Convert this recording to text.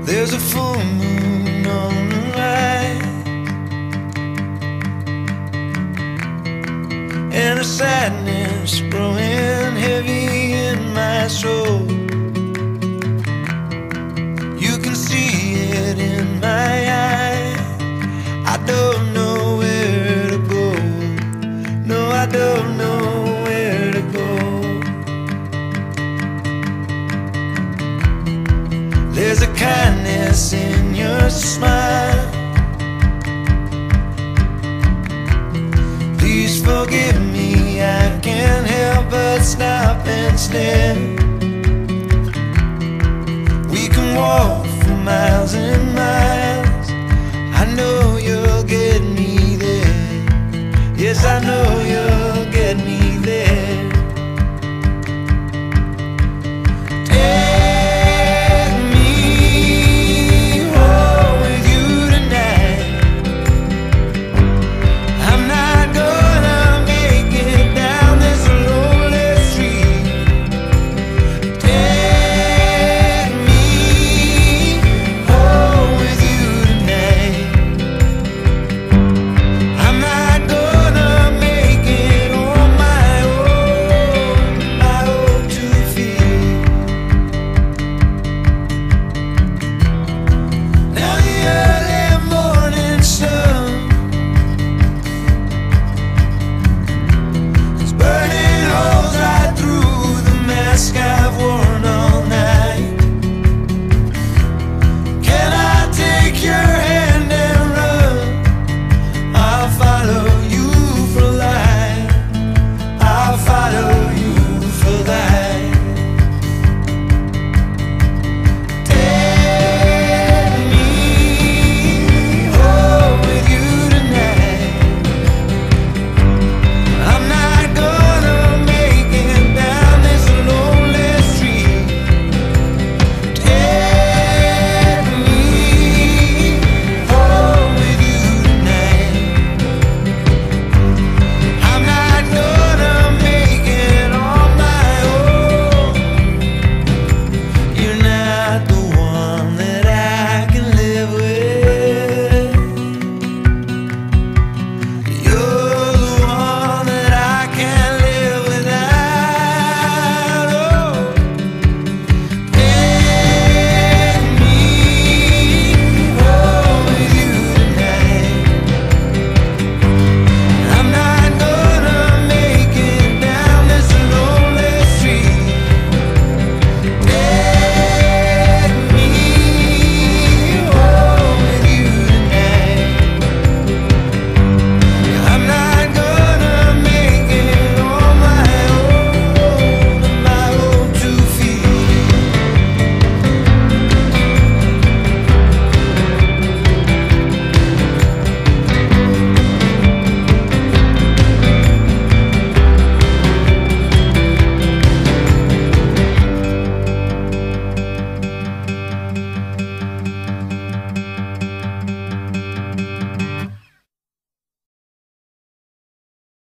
There's a full moon on the rise, and a sadness growing heavy in my soul. You can see it in my eyes. I don't know where to go. No, I don't know where to go. There's a kindness in your smile. Please forgive me, I can't help but stop and stare. We can walk for miles and miles. I know you'll get me there. Yes, I know you'll